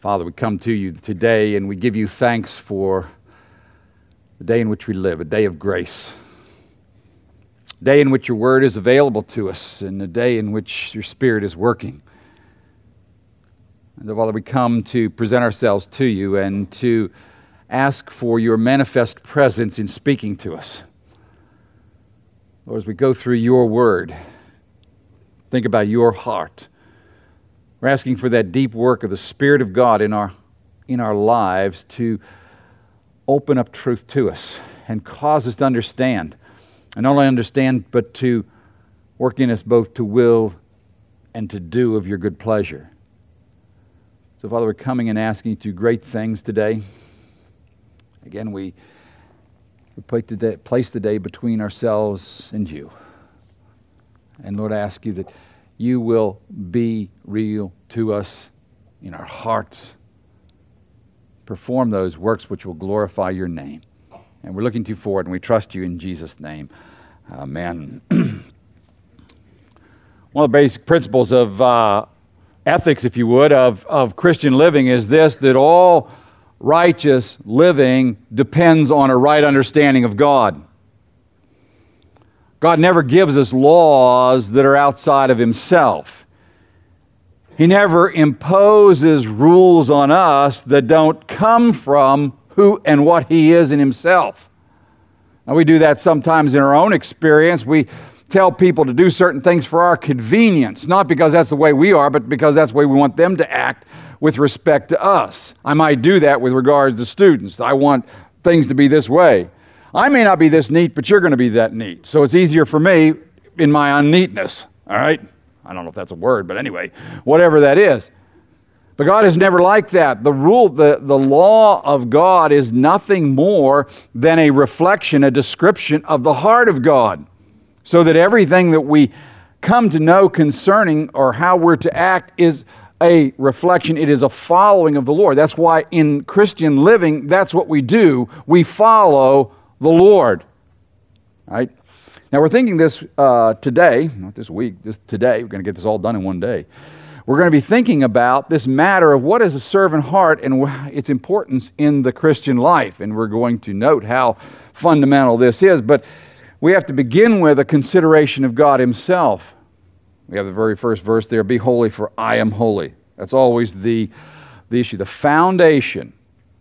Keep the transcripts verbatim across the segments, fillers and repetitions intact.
Father, we come to you today and we give you thanks for the day in which we live, a day of grace, a day in which your word is available to us, and a day in which your Spirit is working. And Father, we come to present ourselves to you and to ask for your manifest presence in speaking to us. Lord, as we go through your word, think about your heart. We're asking for that deep work of the Spirit of God in our in our lives to open up truth to us and cause us to understand. And not only understand, but to work in us both to will and to do of your good pleasure. So, Father, we're coming and asking you to do great things today. Again, we, we place the day, place the day between ourselves and you. And Lord, I ask you that you will be real to us in our hearts. Perform those works which will glorify your name. And we're looking to you for it, and we trust you in Jesus' name. Amen. One of the basic principles of uh, ethics, if you would, of, of Christian living is this, that all righteous living depends on a right understanding of God. God never gives us laws that are outside of himself. He never imposes rules on us that don't come from who and what he is in himself. Now, we do that sometimes in our own experience. We tell people to do certain things for our convenience, not because that's the way we are, but because that's the way we want them to act with respect to us. I might do that with regards to students. I want things to be this way. I may not be this neat, but you're going to be that neat. So it's easier for me in my unneatness, all right? I don't know if that's a word, but anyway, whatever that is. But God is never like that. The rule, the, the law of God is nothing more than a reflection, a description of the heart of God. So that everything that we come to know concerning or how we're to act is a reflection. It is a following of the Lord. That's why in Christian living, that's what we do. We follow the Lord. All right? Now we're thinking this uh, today, not this week, this today. We're going to get this all done in one day. We're going to be thinking about this matter of what is a servant heart and its importance in the Christian life. And we're going to note how fundamental this is. But we have to begin with a consideration of God himself. We have the very first verse there, be holy for I am holy. That's always the, the issue. The foundation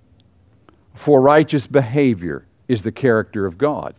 for righteous behavior is the character of God.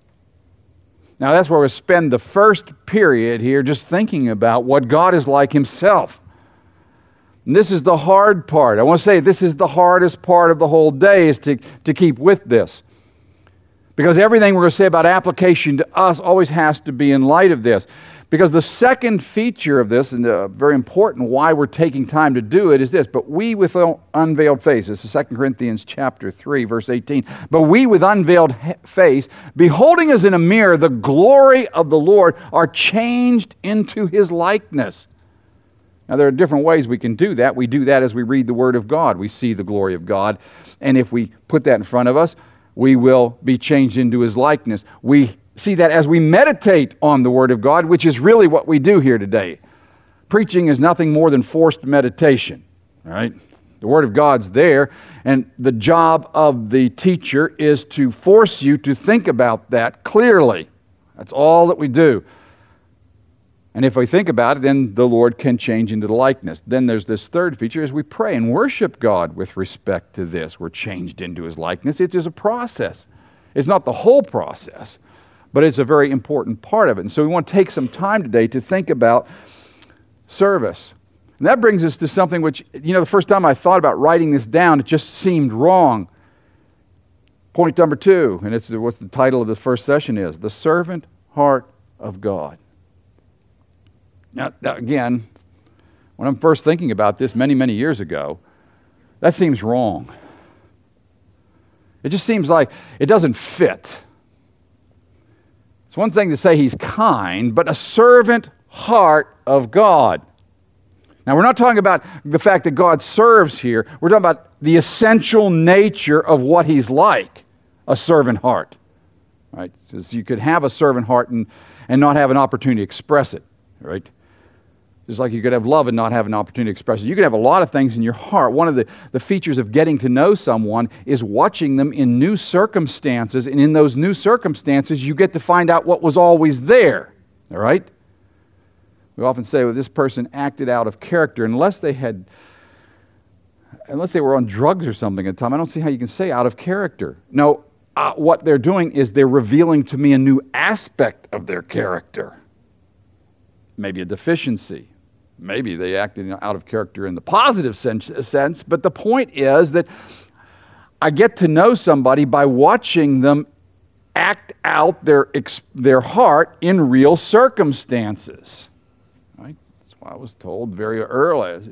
Now that's where we spend the first period here just thinking about what God is like himself. And this is the hard part. I want to say this is the hardest part of the whole day is to, to keep with this. Because everything we're going to say about application to us always has to be in light of this. Because the second feature of this, and uh, very important why we're taking time to do it, is this. But we with unveiled face, this is Second Corinthians chapter three, verse eighteen. But we with unveiled face, beholding as in a mirror the glory of the Lord, are changed into his likeness. Now there are different ways we can do that. We do that as we read the Word of God. We see the glory of God. And if we put that in front of us, we will be changed into his likeness. We see that as we meditate on the Word of God, which is really what we do here today. Preaching is nothing more than forced meditation, all right? The Word of God's there, and the job of the teacher is to force you to think about that clearly. That's all that we do. And if we think about it, then the Lord can change into the likeness. Then there's this third feature as we pray and worship God with respect to this. We're changed into his likeness. It is a process. It's not the whole process, but it's a very important part of it. And so we want to take some time today to think about service. And that brings us to something which, you know, the first time I thought about writing this down, it just seemed wrong. Point number two, and it's what the title of the first session is, the servant heart of God. Now, now, again, when I'm first thinking about this many, many years ago, that seems wrong. It just seems like it doesn't fit. It's one thing to say he's kind, but a servant heart of God. Now, we're not talking about the fact that God serves here. We're talking about the essential nature of what he's like, a servant heart. Right? Because you could have a servant heart and, and not have an opportunity to express it. Right? Just like you could have love and not have an opportunity to express it. You could have a lot of things in your heart. One of the, the features of getting to know someone is watching them in new circumstances, and in those new circumstances, you get to find out what was always there. All right? We often say, well, this person acted out of character unless they had, unless they were on drugs or something at the time. I don't see how you can say out of character. No, uh, what they're doing is they're revealing to me a new aspect of their character. Maybe a deficiency. Maybe they acted out of character in the positive sense, sense, but the point is that I get to know somebody by watching them act out their, their heart in real circumstances. Right? That's why I was told very early.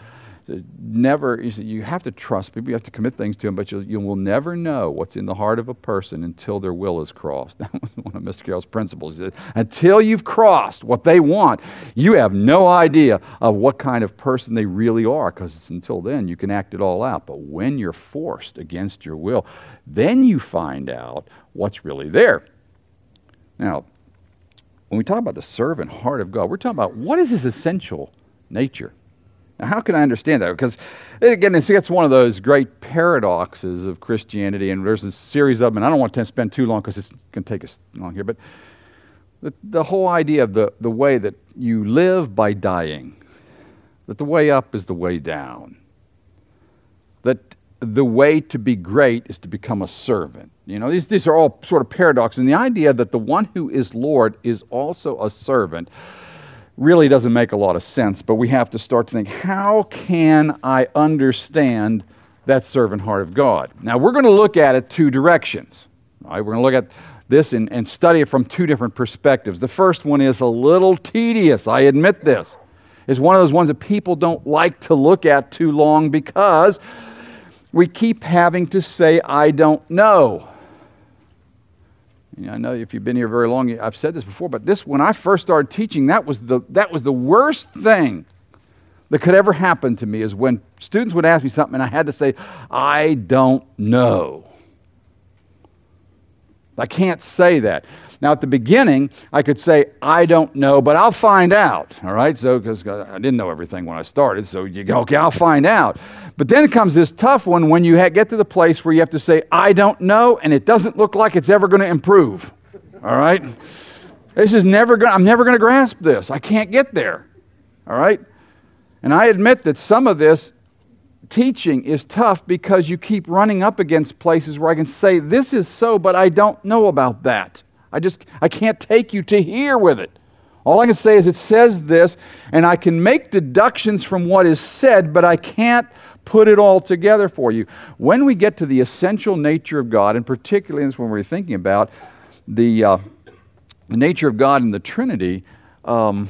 Never, you, see, you have to trust people, you have to commit things to them, but you, you will never know what's in the heart of a person until their will is crossed. That was one of Mister Carroll's principles. He said, until you've crossed what they want, you have no idea of what kind of person they really are, because until then you can act it all out. But when you're forced against your will, then you find out what's really there. Now, when we talk about the servant heart of God, we're talking about what is his essential nature. Now, how can I understand that? Because, again, it's, it's one of those great paradoxes of Christianity, and there's a series of them, and I don't want to spend too long because it's going to take us long here, but the, the whole idea of the, the way that you live by dying, that the way up is the way down, that the way to be great is to become a servant. You know, these, these are all sort of paradoxes, and the idea that the one who is Lord is also a servant really doesn't make a lot of sense, but we have to start to think, how can I understand that servant heart of God? Now, we're going to look at it two directions. Right? We're going to look at this and, and study it from two different perspectives. The first one is a little tedious, I admit this. It's one of those ones that people don't like to look at too long because we keep having to say, I don't know. I know if you've been here very long, I've said this before, but this, when I first started teaching, that was the that was the worst thing that could ever happen to me, is when students would ask me something and I had to say, I don't know. I can't say that. Now, at the beginning, I could say, I don't know, but I'll find out. All right? So, because I didn't know everything when I started, so you go, okay, I'll find out. But then comes this tough one when you get to the place where you have to say, I don't know, and it doesn't look like it's ever going to improve. All right? This is never going. I'm never going to grasp this. I can't get there. All right? And I admit that some of this teaching is tough because you keep running up against places where I can say, this is so, but I don't know about that. I just, I can't take you to here with it. All I can say is it says this, and I can make deductions from what is said, but I can't put it all together for you. When we get to the essential nature of God, and particularly when we're thinking about the, uh, the nature of God in the Trinity, um,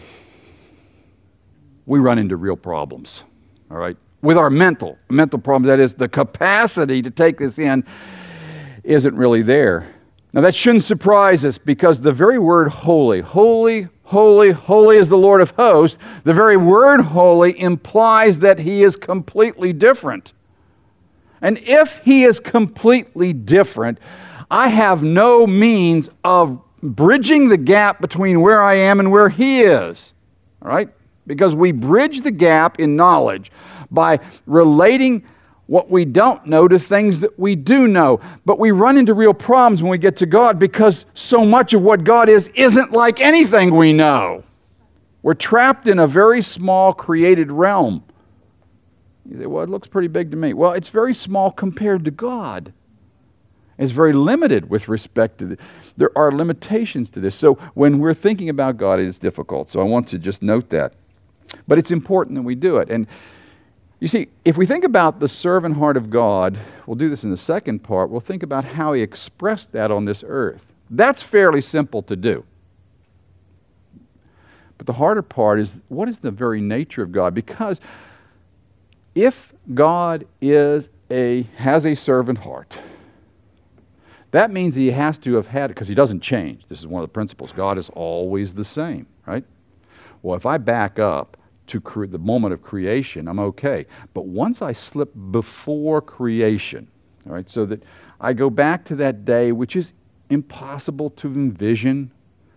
we run into real problems, all right? With our mental, mental problems, that is, the capacity to take this in isn't really there. Now, that shouldn't surprise us, because the very word holy, holy, holy, holy is the Lord of hosts, the very word holy implies that he is completely different. And if he is completely different, I have no means of bridging the gap between where I am and where he is. All right? Because we bridge the gap in knowledge by relating what we don't know to things that we do know. But we run into real problems when we get to God, because so much of what God is isn't like anything we know. We're trapped in a very small created realm. You say, well, it looks pretty big to me. Well, it's very small compared to God. It's very limited with respect to the, there are limitations to this. So when we're thinking about God, it is difficult. So I want to just note that. But it's important that we do it. And you see, if we think about the servant heart of God, we'll do this in the second part, we'll think about how he expressed that on this earth. That's fairly simple to do. But the harder part is, what is the very nature of God? Because if God is a has a servant heart, that means he has to have had it, because he doesn't change. This is one of the principles. God is always the same, right? Well, if I back up to cre- the moment of creation, I'm okay. But once I slip before creation, all right, so that I go back to that day, which is impossible to envision,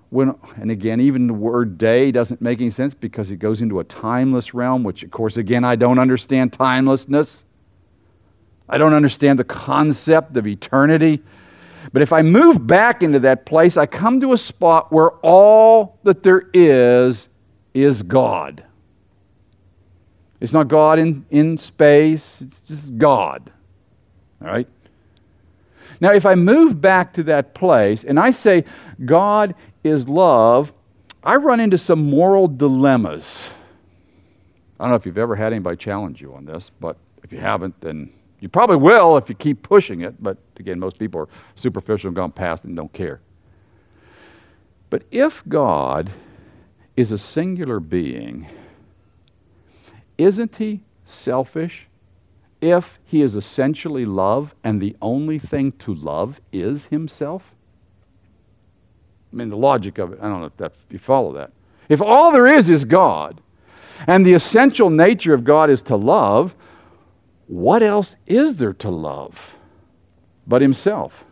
when, and again, even the word day doesn't make any sense because it goes into a timeless realm, which, of course, again, I don't understand timelessness. I don't understand the concept of eternity. But if I move back into that place, I come to a spot where all that there is is God. It's not God in, in space, it's just God. All right? Now, if I move back to that place and I say God is love, I run into some moral dilemmas. I don't know if you've ever had anybody challenge you on this, but if you haven't, then you probably will if you keep pushing it. But again, most people are superficial and gone past it and don't care. But if God is a singular being, isn't he selfish if he is essentially love and the only thing to love is himself? I mean, the logic of it, I don't know if, that, if you follow that. If all there is is God, and the essential nature of God is to love, what else is there to love but himself?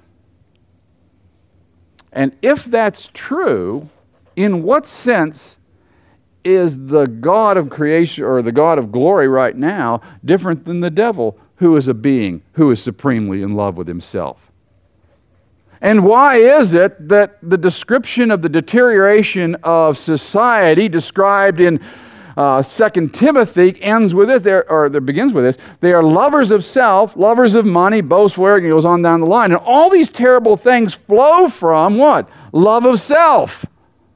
And if that's true, in what sense is the God of creation or the God of glory right now different than the devil, who is a being who is supremely in love with himself? And why is it that the description of the deterioration of society described in uh, Second Timothy ends with it, or there begins with this? They are lovers of self, lovers of money, boastful, arrogant, it goes on down the line. And all these terrible things flow from what? Love of self.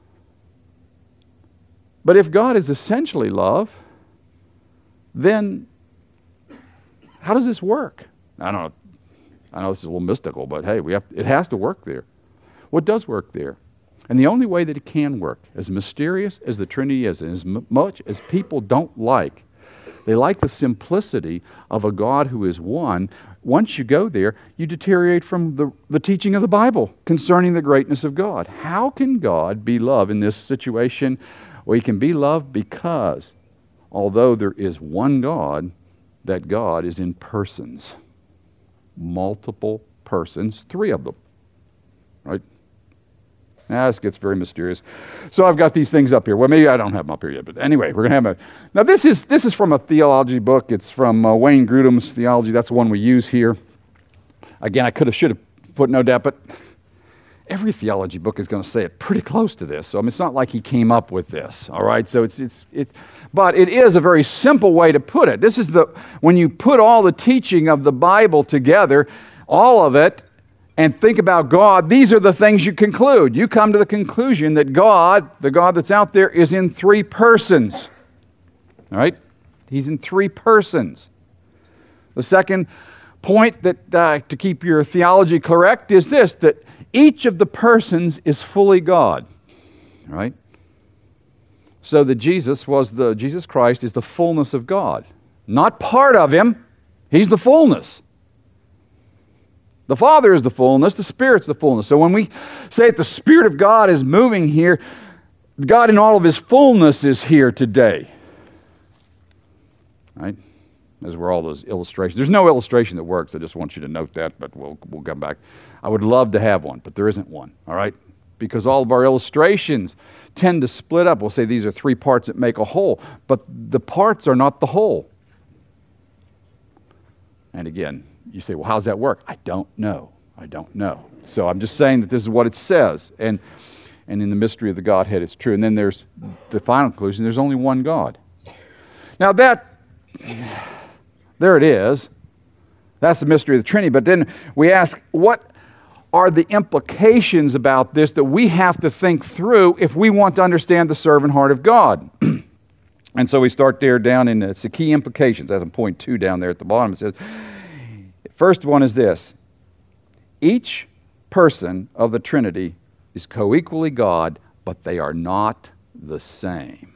But if God is essentially love, then how does this work? I don't know. I know this is a little mystical, but hey, we have, it has to work there. What does work there? And the only way that it can work, as mysterious as the Trinity is, and as m- much as people don't like, they like the simplicity of a God who is one. Once you go there, you deteriorate from the, the teaching of the Bible concerning the greatness of God. How can God be love in this situation? Well, he can be love because, although there is one God, that God is in persons. Multiple persons, three of them. Right? Now, this gets very mysterious. So I've got these things up here. Well, maybe I don't have them up here yet, but anyway, we're going to have a... Now, this is this is from a theology book. It's from uh, Wayne Grudem's theology. That's the one we use here. Again, I could have, should have footnoted that, but every theology book is going to say it pretty close to this. So I mean, it's not like he came up with this, all right? So it's it's it's, but it is a very simple way to put it. This is the when you put all the teaching of the Bible together, all of it, and think about God, these are the things you conclude. You come to the conclusion that God, the God that's out there, is in three persons. All right? He's in three persons. The second point that uh, to keep your theology correct is this, that each of the persons is fully God. All right? So that Jesus was the Jesus Christ is the fullness of God. Not part of him. He's the fullness. The Father is the fullness, the Spirit's the fullness. So when we say that the Spirit of God is moving here, God in all of his fullness is here today. Right? As were all those illustrations. There's no illustration that works. I just want you to note that, but we'll we'll come back. I would love to have one, but there isn't one. All right? Because all of our illustrations tend to split up. We'll say these are three parts that make a whole, but the parts are not the whole. And again, you say, well, how does that work? I don't know. I don't know. So I'm just saying that this is what it says. And and in the mystery of the Godhead, it's true. And then there's the final conclusion, there's only one God. Now that, there it is. That's the mystery of the Trinity. But then we ask, what are the implications about this that we have to think through if we want to understand the servant heart of God? And so we start there down in, it's the key implications. That's in point two down there at the bottom. It says, first one is this. Each person of the Trinity is co-equally God, but they are not the same.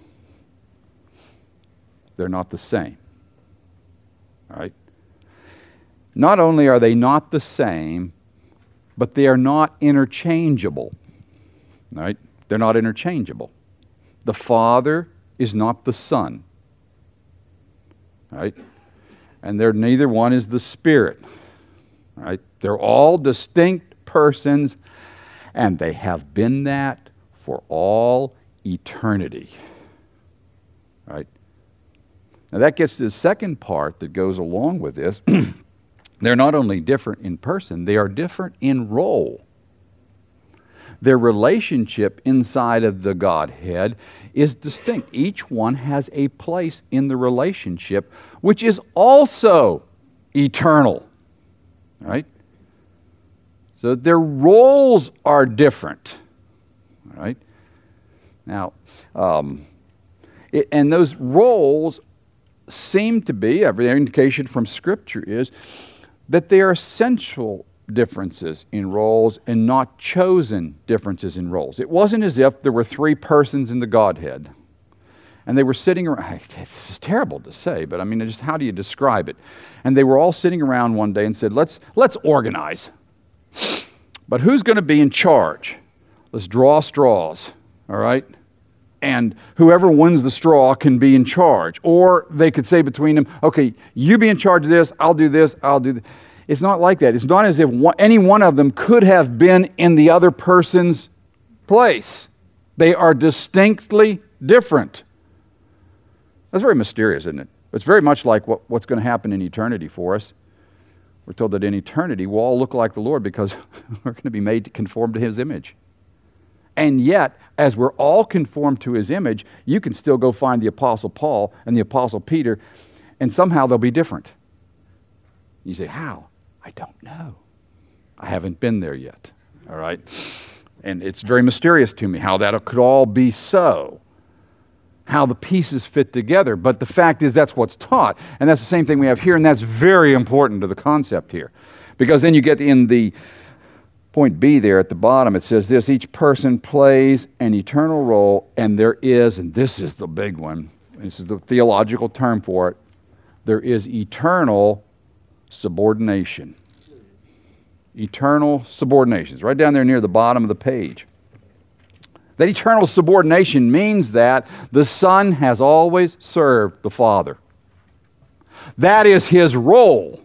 They're not the same. All right? Not only are they not the same, but they are not interchangeable. All right? They're not interchangeable. The Father is not the Son. All right? And they're neither one is the Spirit. All right? They're all distinct persons, and they have been that for all eternity. Right? Now that gets to the second part that goes along with this. They're not only different in person, they are different in role. Their relationship inside of the Godhead is distinct. Each one has a place in the relationship which is also eternal. Right? So their roles are different. Right? Now, um, it, and those roles seem to be, every indication from Scripture is, that they are essential differences in roles and not chosen differences in roles. It wasn't as if there were three persons in the Godhead and they were sitting around. This is terrible to say, but I mean, just how do you describe it? And they were all sitting around one day and said, let's, let's organize. But who's going to be in charge? Let's draw straws, all right? And whoever wins the straw can be in charge. Or they could say between them, okay, you be in charge of this, I'll do this, I'll do this. It's not like that. It's not as if one, any one of them could have been in the other person's place. They are distinctly different. That's very mysterious, isn't it? It's very much like what, what's going to happen in eternity for us. We're told that in eternity we'll all look like the Lord because we're going to be made to conform to His image. And yet, as we're all conformed to His image, you can still go find the Apostle Paul and the Apostle Peter, and somehow they'll be different. You say, how? I don't know. I haven't been there yet. All right? And it's very mysterious to me how that could all be so. How the pieces fit together. But the fact is that's what's taught. And that's the same thing we have here, and that's very important to the concept here. Because then you get in the point B there at the bottom, it says this, each person plays an eternal role, and there is, and this is the big one, this is the theological term for it, there is eternal subordination. Eternal subordination. It's right down there near the bottom of the page. That eternal subordination means that the Son has always served the Father. That is His role.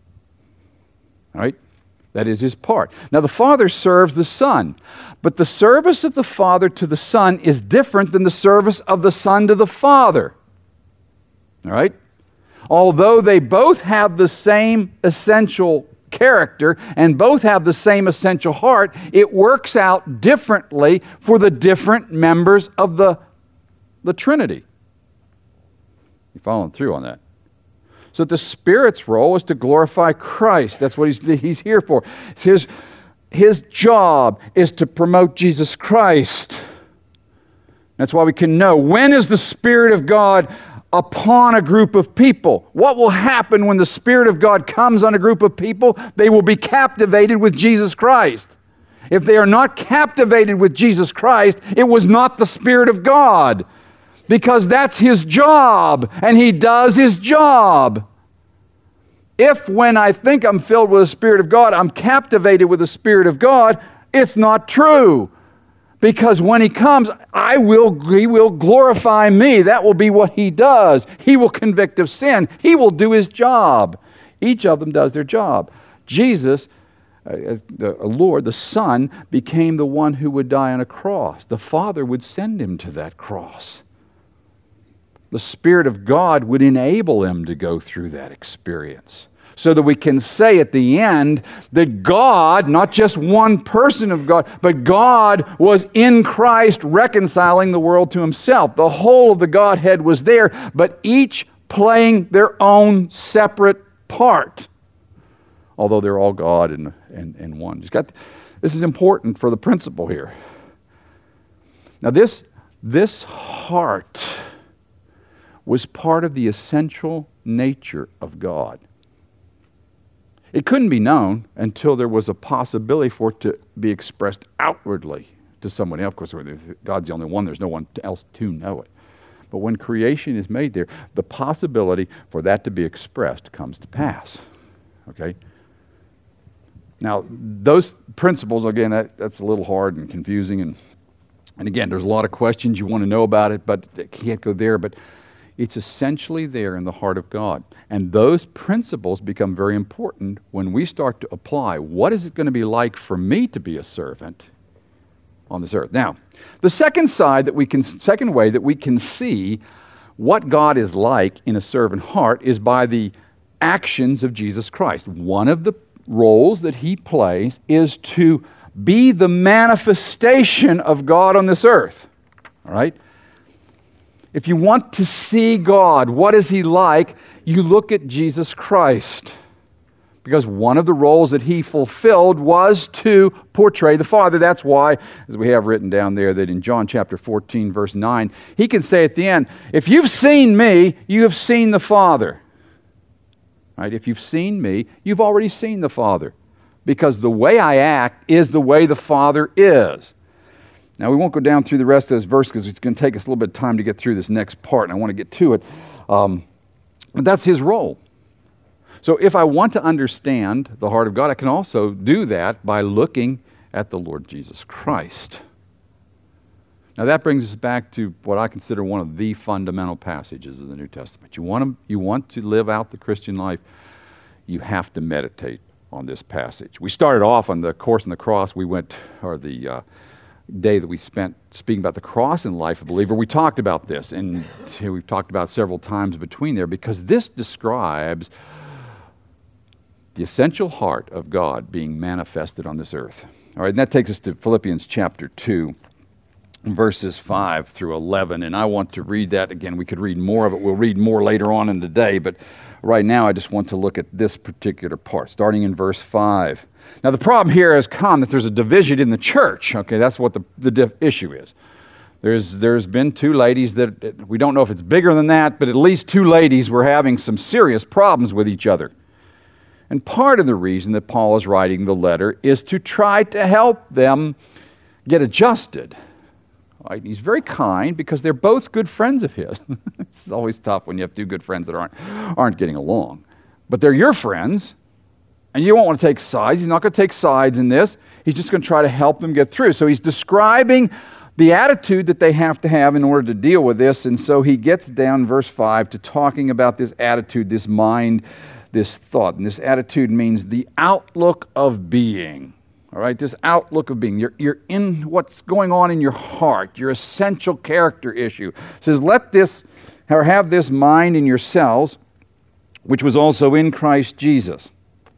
Right? That is His part. Now the Father serves the Son, but the service of the Father to the Son is different than the service of the Son to the Father. All right? Although they both have the same essential character and both have the same essential heart, it works out differently for the different members of the, the Trinity. You following through on that? So the Spirit's role is to glorify Christ. That's what he's, he's here for. It's his, his job is to promote Jesus Christ. That's why we can know, when is the Spirit of God upon a group of people? What will happen when the Spirit of God comes on a group of people? They will be captivated with Jesus Christ. If they are not captivated with Jesus Christ, it was not the Spirit of God, because that's His job, and He does His job. If when I think I'm filled with the Spirit of God, I'm captivated with the Spirit of God, it's not true. Because when He comes, I will, He will glorify me. That will be what He does. He will convict of sin. He will do His job. Each of them does their job. Jesus, uh, the Lord, the Son, became the one who would die on a cross. The Father would send Him to that cross. The Spirit of God would enable Him to go through that experience, so that we can say at the end that God, not just one person of God, but God was in Christ reconciling the world to Himself. The whole of the Godhead was there, but each playing their own separate part, although they're all God and, and, and one. Just got, this is important for the principle here. Now this, this heart was part of the essential nature of God. It couldn't be known until there was a possibility for it to be expressed outwardly to someone else. Of course, God's the only one. There's no one else to know it. But when creation is made there, the possibility for that to be expressed comes to pass. Okay? Now, those principles, again, that, that's a little hard and confusing. And, and again, there's a lot of questions you want to know about it, but it can't go there. But it's essentially there in the heart of God. And those principles become very important when we start to apply. What is it going to be like for me to be a servant on this earth. Now, the second side that we can, second way that we can see what God is like in a servant heart is by the actions of Jesus Christ. One of the roles that he plays is to be the manifestation of God on this earth. All right? If you want to see God, what is he like? You look at Jesus Christ. Because one of the roles that he fulfilled was to portray the Father. That's why, as we have written down there, that in John chapter fourteen, verse nine, he can say at the end, if you've seen me, you have seen the Father. Right? If you've seen me, you've already seen the Father. Because the way I act is the way the Father is. Now, we won't go down through the rest of this verse because it's going to take us a little bit of time to get through this next part, and I want to get to it. Um, but that's his role. So if I want to understand the heart of God, I can also do that by looking at the Lord Jesus Christ. Now that brings us back to what I consider one of the fundamental passages of the New Testament. You want to, you want to live out the Christian life, you have to meditate on this passage. We started off on the Course on the Cross. We went, or the uh, day that we spent speaking about the cross in the life of a believer, we talked about this, and we've talked about several times between there, because this describes the essential heart of God being manifested on this earth. All right, and that takes us to Philippians chapter two, verses five through eleven, and I want to read that again. We could read more of it. We'll read more later on in the day, but right now I just want to look at this particular part, starting in verse five. Now the problem here has come that there's a division in the church. Okay, that's what the, the diff- issue is. There's there's been two ladies that, we don't know if it's bigger than that, but at least two ladies were having some serious problems with each other. And part of the reason that Paul is writing the letter is to try to help them get adjusted. Right? He's very kind because they're both good friends of his. It's always tough when you have two good friends that aren't, aren't getting along. But they're your friends, and you won't want to take sides. He's not going to take sides in this. He's just going to try to help them get through. So he's describing the attitude that they have to have in order to deal with this. And so he gets down in verse five to talking about this attitude, this mind, this thought. And this attitude means the outlook of being. All right, this outlook of being. You're, you're in what's going on in your heart, your essential character issue. It says, let this, or have this mind in yourselves, which was also in Christ Jesus,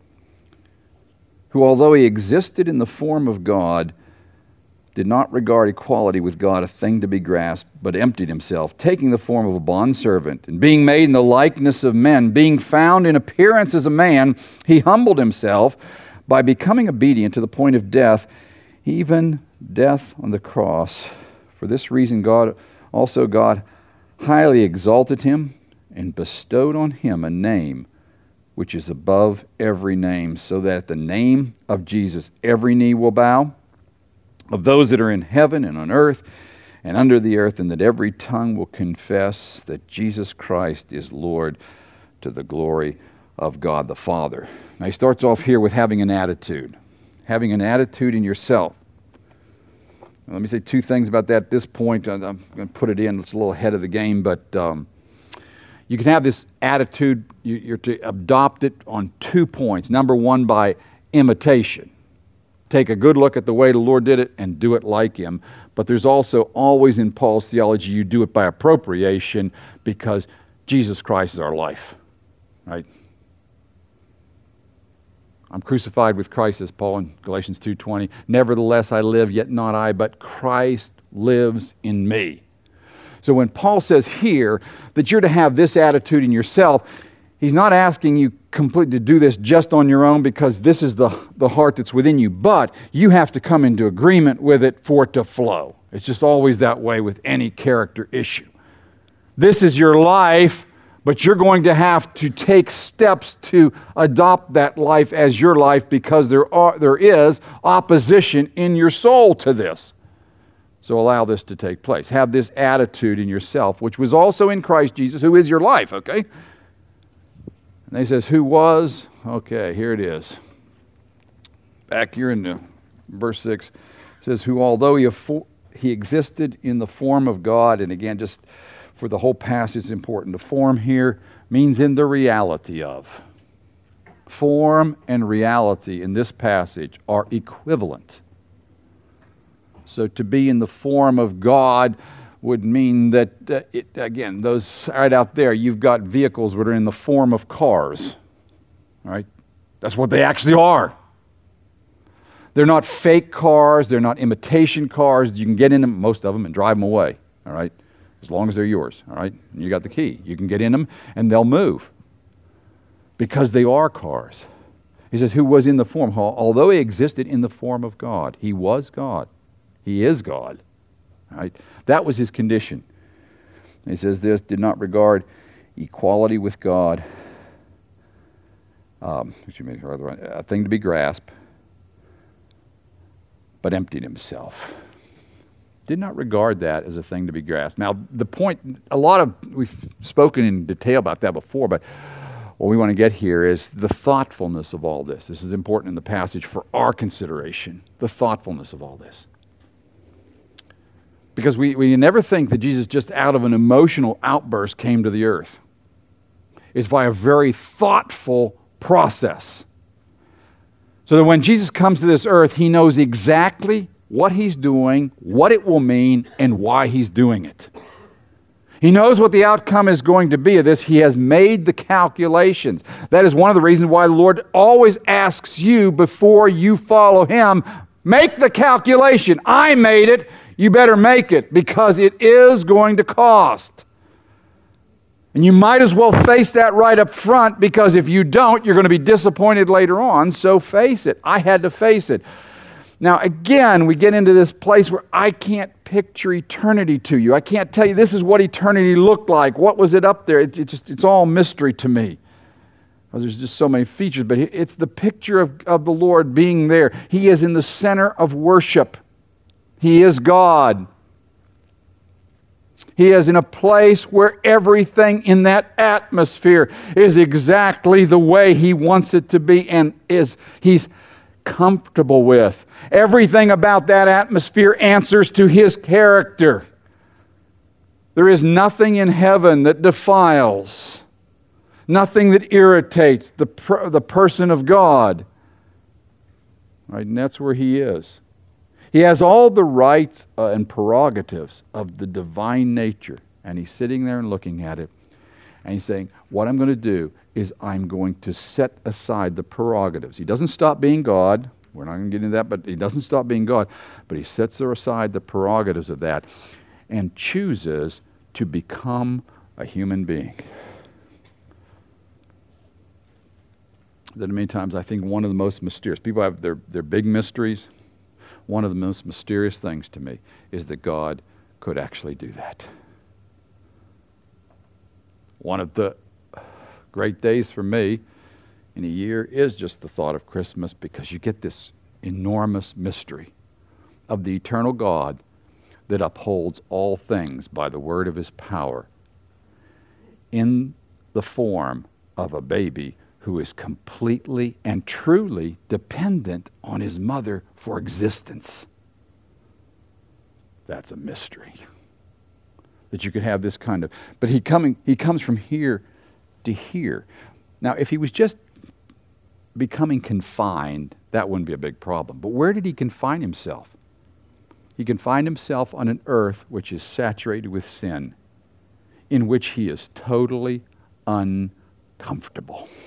who, although he existed in the form of God, did not regard equality with God a thing to be grasped, but emptied himself, taking the form of a bondservant, and being made in the likeness of men, being found in appearance as a man, he humbled himself by becoming obedient to the point of death, even death on the cross. For this reason, God also God highly exalted him and bestowed on him a name which is above every name, so that at the name of Jesus every knee will bow, of those that are in heaven and on earth and under the earth, and that every tongue will confess that Jesus Christ is Lord, to the glory of God the Father. Now he starts off here with having an attitude. Having an attitude in yourself. Now, let me say two things about that at this point. I'm going to put it in. It's a little ahead of the game, but um, you can have this attitude. You, you're to adopt it on two points. Number one, by imitation. Take a good look at the way the Lord did it and do it like him. But there's also always in Paul's theology, you do it by appropriation, because Jesus Christ is our life. Right? I'm crucified with Christ, says Paul in Galatians two twenty. Nevertheless I live, yet not I, but Christ lives in me. So when Paul says here that you're to have this attitude in yourself, he's not asking you completely to do this just on your own because this is the, the heart that's within you, but you have to come into agreement with it for it to flow. It's just always that way with any character issue. This is your life, but you're going to have to take steps to adopt that life as your life, because there are there is opposition in your soul to this. So allow this to take place. Have this attitude in yourself, which was also in Christ Jesus, who is your life, okay? And he says, who was, okay, here it is. Back here in the, verse six, it says, who although he, affo- he existed in the form of God, and again, just for the whole passage is important. The form here means in the reality of. Form and reality in this passage are equivalent. So to be in the form of God would mean that, uh, it, again, those right out there, you've got vehicles that are in the form of cars. All right? That's what they actually are. They're not fake cars. They're not imitation cars. You can get in them, most of them, and drive them away. All right? As long as they're yours. All right? And you got the key. You can get in them, and they'll move. Because they are cars. He says, who was in the form, although he existed in the form of God. He was God. He is God. Right? That was his condition. He says this, did not regard equality with God, um, a thing to be grasped, but emptied himself. Did not regard that as a thing to be grasped. Now, the point, a lot of, we've spoken in detail about that before, but what we want to get here is the thoughtfulness of all this. This is important in the passage for our consideration, the thoughtfulness of all this. Because we, we never think that Jesus just out of an emotional outburst came to the earth. It's by a very thoughtful process. So that when Jesus comes to this earth, he knows exactly what he's doing, what it will mean, and why he's doing it. He knows what the outcome is going to be of this. He has made the calculations. That is one of the reasons why the Lord always asks you before you follow him, make the calculation. I made it. You better make it, because it is going to cost. And you might as well face that right up front, because if you don't, you're going to be disappointed later on. So face it. I had to face it. Now, again, we get into this place where I can't picture eternity to you. I can't tell you this is what eternity looked like. What was it up there? It, it just, it's all mystery to me. Well, there's just so many features, but it's the picture of, of the Lord being there. He is in the center of worship. He is God. He is in a place where everything in that atmosphere is exactly the way he wants it to be and is he's comfortable with. Everything about that atmosphere answers to his character. There is nothing in heaven that defiles, nothing that irritates the, per, the person of God. Right? And that's where he is. He has all the rights uh, and prerogatives of the divine nature. And he's sitting there and looking at it. And he's saying, what I'm going to do is I'm going to set aside the prerogatives. He doesn't stop being God. We're not going to get into that, but he doesn't stop being God. But he sets aside the prerogatives of that and chooses to become a human being. That many times I think one of the most mysterious, people have their, their big mysteries. One of the most mysterious things to me is that God could actually do that. One of the great days for me in a year is just the thought of Christmas, because you get this enormous mystery of the eternal God that upholds all things by the word of his power in the form of a baby who is completely and truly dependent on his mother for existence. That's a mystery. That you could have this kind of... But he coming, he comes from here to here. Now, if he was just becoming confined, that wouldn't be a big problem. But where did he confine himself? He confined himself on an earth which is saturated with sin, in which he is totally uncomfortable.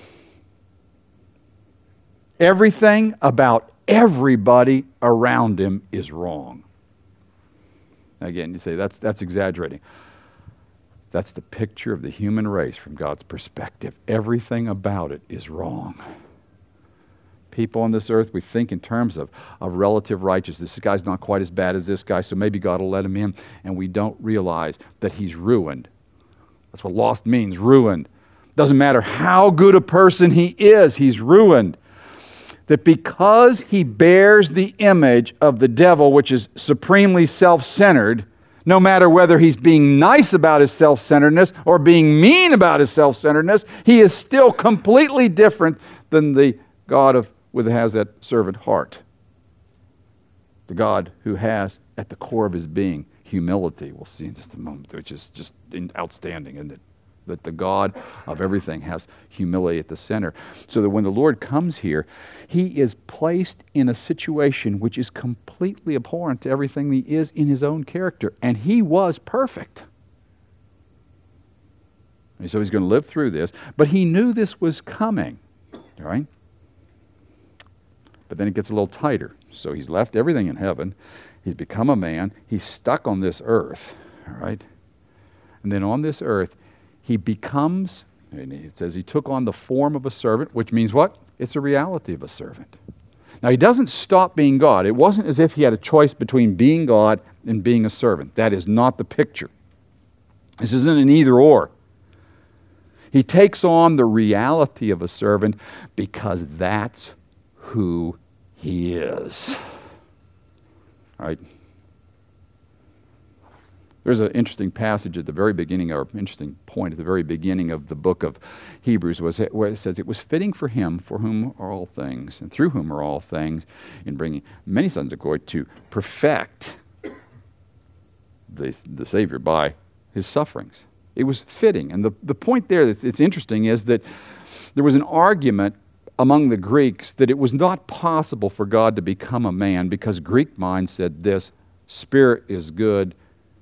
Everything about everybody around him is wrong. Again, you say, that's, that's exaggerating. That's the picture of the human race from God's perspective. Everything about it is wrong. People on this earth, we think in terms of, of relative righteousness. This guy's not quite as bad as this guy, so maybe God will let him in. And we don't realize that he's ruined. That's what lost means, ruined. Doesn't matter how good a person he is, he's ruined. That because he bears the image of the devil, which is supremely self-centered, no matter whether he's being nice about his self-centeredness or being mean about his self-centeredness, he is still completely different than the God of who has that servant heart. The God who has at the core of his being humility. We'll see in just a moment, which is just outstanding, isn't it? that the God of everything has humility at the center. So that when the Lord comes here, he is placed in a situation which is completely abhorrent to everything he is in his own character. And he was perfect. And so he's going to live through this. But he knew this was coming. All right? But then it gets a little tighter. So he's left everything in heaven. He's become a man. He's stuck on this earth. All right? And then on this earth, he becomes, and it says he took on the form of a servant, which means what? It's a reality of a servant. Now, he doesn't stop being God. It wasn't as if he had a choice between being God and being a servant. That is not the picture. This isn't an either or. He takes on the reality of a servant because that's who he is. All right? There's an interesting passage at the very beginning, or interesting point at the very beginning of the book of Hebrews, where it says, it was fitting for him, for whom are all things, and through whom are all things, in bringing many sons of glory to perfect the, the Savior by his sufferings. It was fitting. And the, the point there that's it's interesting is that there was an argument among the Greeks that it was not possible for God to become a man, because Greek mind said this: spirit is good,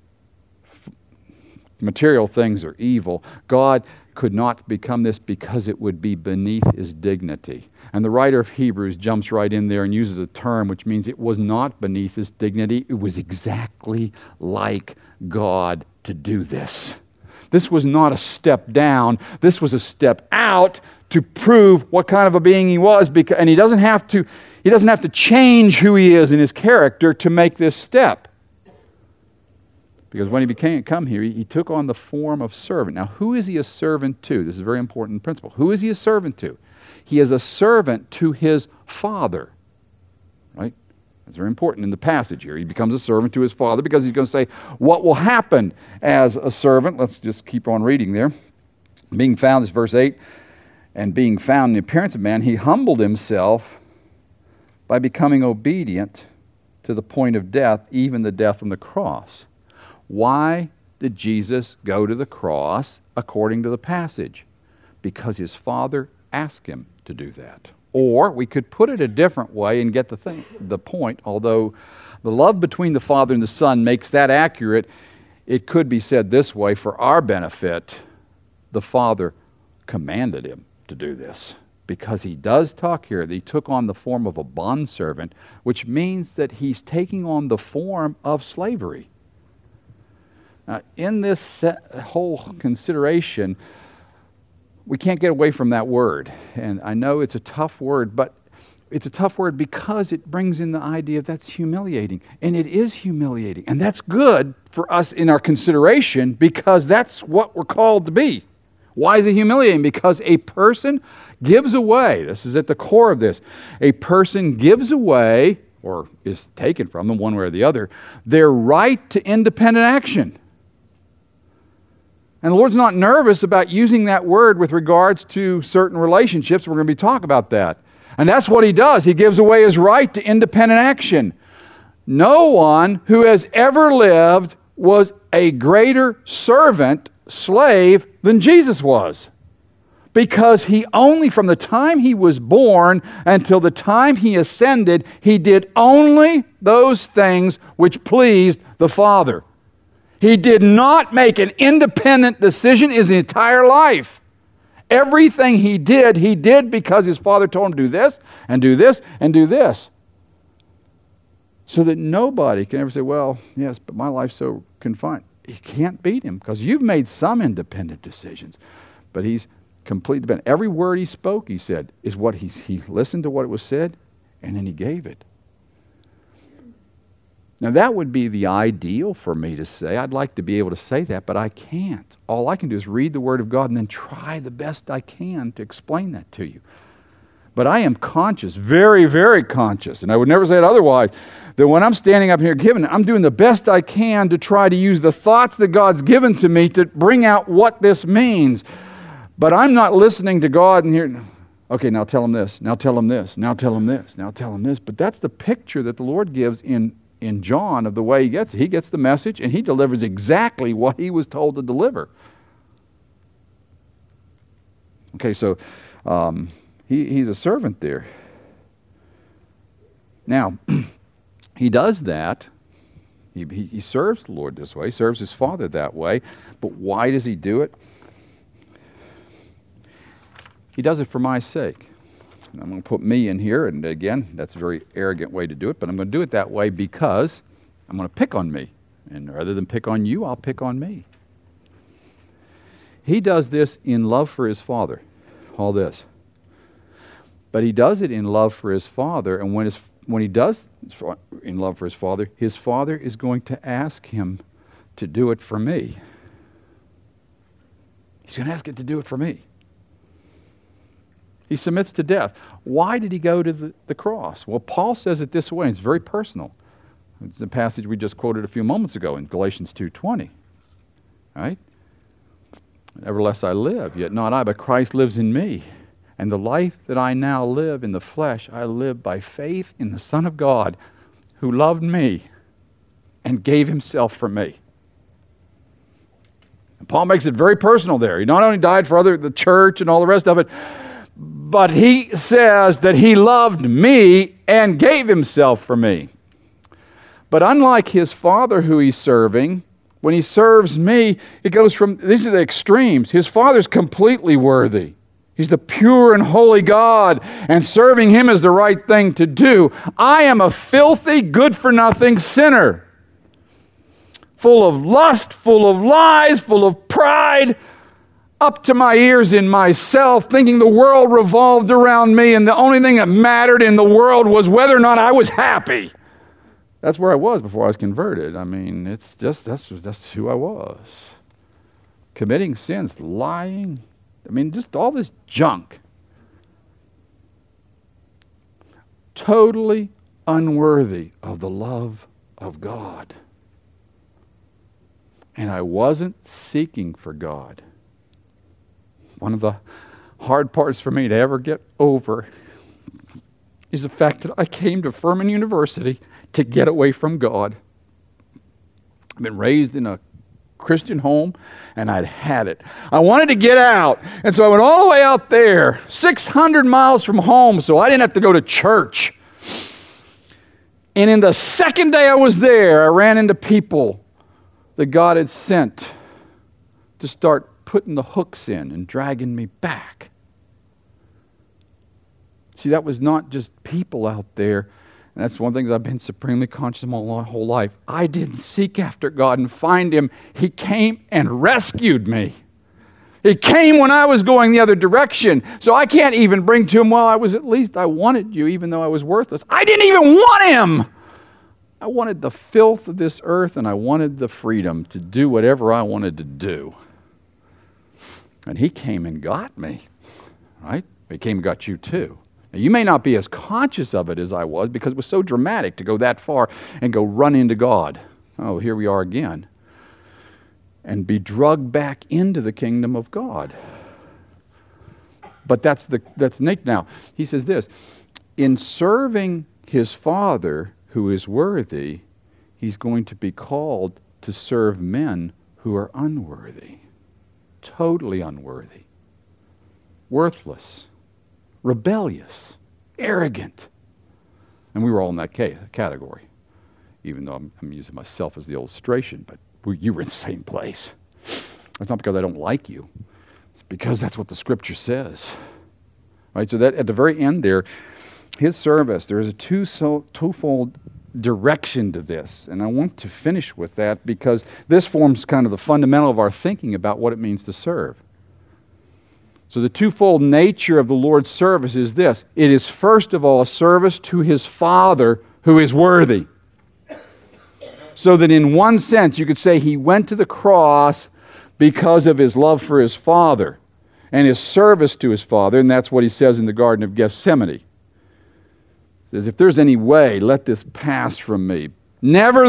material things are evil. God could not become this because it would be beneath his dignity. And the writer of Hebrews jumps right in there and uses a term which means it was not beneath his dignity. It was exactly like God to do this. This was not a step down. This was a step out to prove what kind of a being he was. Because, and he doesn't have to, he doesn't have to change who he is in his character to make this step. Because when he became come here, he, he took on the form of servant. Now, who is he a servant to? This is a very important principle. Who is he a servant to? He is a servant to his Father. Right? That's very important in the passage here. He becomes a servant to his Father because he's going to say what will happen as a servant. Let's just keep on reading there. Being found, this is verse eight, and being found in the appearance of man, he humbled himself by becoming obedient to the point of death, even the death on the cross. Why did Jesus go to the cross according to the passage? Because his Father asked him to do that. Or we could put it a different way and get the thing, the point. Although the love between the Father and the Son makes that accurate, it could be said this way: for our benefit, the Father commanded him to do this. Because he does talk here that he took on the form of a bondservant, which means that he's taking on the form of slavery. Now, in this whole consideration, we can't get away from that word. And I know it's a tough word, but it's a tough word because it brings in the idea of that's humiliating. And it is humiliating. And that's good for us in our consideration because that's what we're called to be. Why is it humiliating? Because a person gives away, this is at the core of this, a person gives away, or is taken from them one way or the other, their right to independent action. And the Lord's not nervous about using that word with regards to certain relationships. We're going to be talking about that. And that's what he does. He gives away his right to independent action. No one who has ever lived was a greater servant, slave, than Jesus was. Because he only, from the time he was born until the time he ascended, he did only those things which pleased the Father. He did not make an independent decision his entire life. Everything he did, he did because his Father told him to do this, and do this, and do this. So that nobody can ever say, well, yes, but my life's so confined. You can't beat him because you've made some independent decisions. But he's completely dependent. Every word he spoke, he said, is what he, he listened to what was said, and then he gave it. Now, that would be the ideal for me to say. I'd like to be able to say that, but I can't. All I can do is read the Word of God and then try the best I can to explain that to you. But I am conscious, very, very conscious, and I would never say it otherwise, that when I'm standing up here giving, I'm doing the best I can to try to use the thoughts that God's given to me to bring out what this means. But I'm not listening to God and hearing, okay, now tell him this, now tell him this, now tell him this, now tell him this. But that's the picture that the Lord gives in in John of the way he gets it. He gets the message and he delivers exactly what he was told to deliver. Okay, so um, he, he's a servant there. Now, he does that. He, he, he serves the Lord this way, he serves his Father that way. But why does he do it? He does it for my sake. And I'm going to put me in here, and again, that's a very arrogant way to do it, but I'm going to do it that way because I'm going to pick on me. And rather than pick on you, I'll pick on me. He does this in love for his Father, all this. But he does it in love for his Father, and when his When he does in love for his Father, his Father is going to ask him to do it for me. He's going to ask it to do it for me. He submits to death. Why did he go to the, the cross? Well, Paul says it this way, and it's very personal. It's the passage we just quoted a few moments ago in Galatians two twenty. Right? Nevertheless I live, yet not I, but Christ lives in me. And the life that I now live in the flesh, I live by faith in the Son of God, who loved me and gave himself for me. And Paul makes it very personal there. He not only died for other the church and all the rest of it, but he says that he loved me and gave himself for me. But unlike his Father who he's serving, when he serves me, it goes from, these are the extremes. His Father's completely worthy. He's the pure and holy God, and serving him is the right thing to do. I am a filthy, good-for-nothing sinner, full of lust, full of lies, full of pride, up to my ears in myself, thinking the world revolved around me, and the only thing that mattered in the world was whether or not I was happy. That's where I was before I was converted. I mean, it's just, that's, that's who I was. Committing sins, lying, I mean, just all this junk. Totally unworthy of the love of God. And I wasn't seeking for God. One of the hard parts for me to ever get over is the fact that I came to Furman University to get away from God. I've been raised in a Christian home, and I'd had it. I wanted to get out, and so I went all the way out there, six hundred miles from home, so I didn't have to go to church. And in the second day I was there, I ran into people that God had sent to start putting the hooks in and dragging me back. See, that was not just people out there. And that's one of the things I've been supremely conscious of my whole life. I didn't seek after God and find him. He came and rescued me. He came when I was going the other direction. So I can't even bring to him, well, I was at least, I wanted you, even though I was worthless. I didn't even want him. I wanted the filth of this earth, and I wanted the freedom to do whatever I wanted to do. And he came and got me, right? He came and got you too. Now, you may not be as conscious of it as I was because it was so dramatic to go that far and go run into God. Oh, here we are again. And be drugged back into the kingdom of God. But that's the that's Nick now. He says this, in serving his Father who is worthy, he's going to be called to serve men who are unworthy. Totally unworthy. Worthless. Rebellious, arrogant. And we were all in that category, even though I'm, I'm using myself as the illustration, but we, you were in the same place. It's not because I don't like you. It's because that's what the Scripture says. Right? So that at the very end there, his service, there is a two so, twofold direction to this. And I want to finish with that because this forms kind of the fundamental of our thinking about what it means to serve. So the twofold nature of the Lord's service is this. It is first of all a service to his Father who is worthy. So that in one sense you could say he went to the cross because of his love for his Father and his service to his Father, and that's what he says in the Garden of Gethsemane. He says, if there's any way, let this pass from me.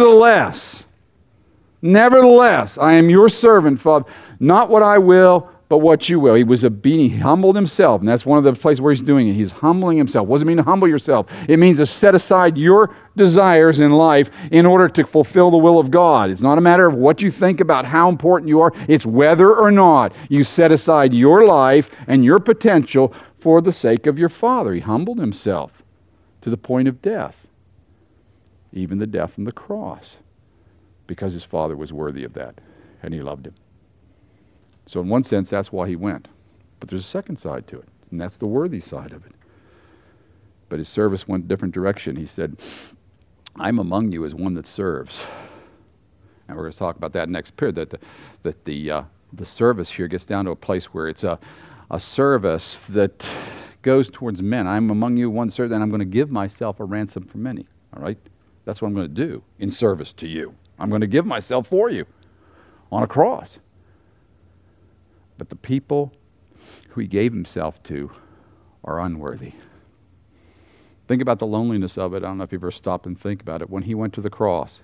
Nevertheless, nevertheless, I am your servant, Father. Not what I will, but what you will. He was obedient. He humbled himself, and that's one of the places where he's doing it. He's humbling himself. What does it mean to humble yourself? It means to set aside your desires in life in order to fulfill the will of God. It's not a matter of what you think about how important you are. It's whether or not you set aside your life and your potential for the sake of your Father. He humbled himself to the point of death, even the death on the cross, because his Father was worthy of that, and he loved him. So in one sense, that's why he went. But there's a second side to it, and that's the worthy side of it. But his service went a different direction. He said, I'm among you as one that serves. And we're going to talk about that next period, that the, that the, uh, the service here gets down to a place where it's a, a service that goes towards men. I'm among you one servant, and I'm going to give myself a ransom for many. All right? That's what I'm going to do in service to you. I'm going to give myself for you on a cross. But the people who he gave himself to are unworthy. Think about the loneliness of it. I don't know if you've ever stopped and think about it. When he went to the cross,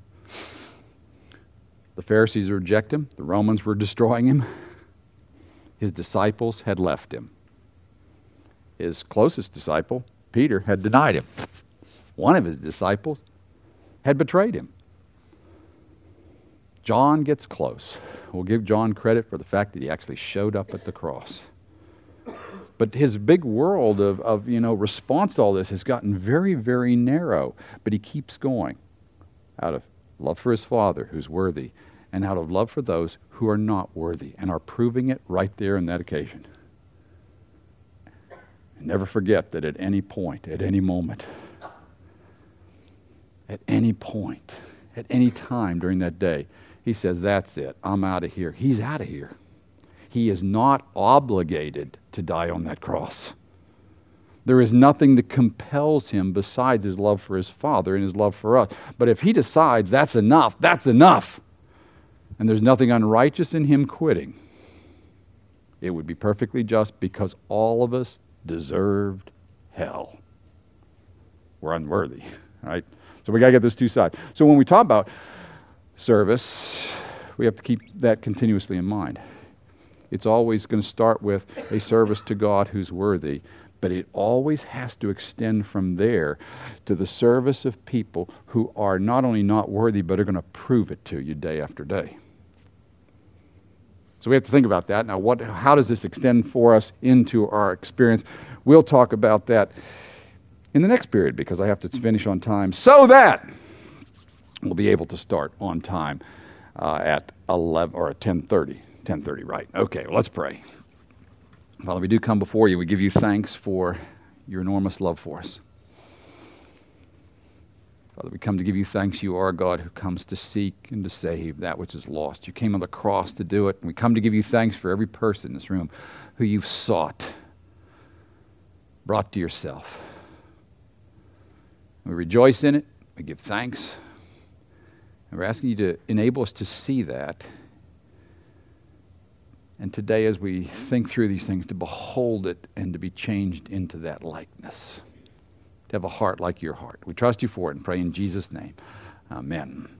the Pharisees rejected him. The Romans were destroying him. His disciples had left him. His closest disciple, Peter, had denied him. One of his disciples had betrayed him. John gets close. We'll give John credit for the fact that he actually showed up at the cross. But his big world of, of you know, response to all this has gotten very, very narrow. But he keeps going out of love for his Father, who's worthy, and out of love for those who are not worthy, and are proving it right there in that occasion. And never forget that at any point, at any moment, at any point, at any time during that day, he says, that's it, I'm out of here. He's out of here. He is not obligated to die on that cross. There is nothing that compels him besides his love for his Father and his love for us. But if he decides that's enough, that's enough, and there's nothing unrighteous in him quitting, it would be perfectly just, because all of us deserved hell. We're unworthy, right? So we got to get those two sides. So when we talk about service, we have to keep that continuously in mind. It's always going to start with a service to God who's worthy, but it always has to extend from there to the service of people who are not only not worthy, but are going to prove it to you day after day. So we have to think about that. Now, what? How does this extend for us into our experience? We'll talk about that in the next period, because I have to finish on time, so that we'll be able to start on time uh, at eleven or at ten thirty. ten thirty, right? Okay, well, let's pray. Father, we do come before you. We give you thanks for your enormous love for us. Father, we come to give you thanks. You are a God who comes to seek and to save that which is lost. You came on the cross to do it. And we come to give you thanks for every person in this room who you've sought, brought to yourself. We rejoice in it. We give thanks. And we're asking you to enable us to see that. And today, as we think through these things, to behold it and to be changed into that likeness. To have a heart like your heart. We trust you for it and pray in Jesus' name. Amen.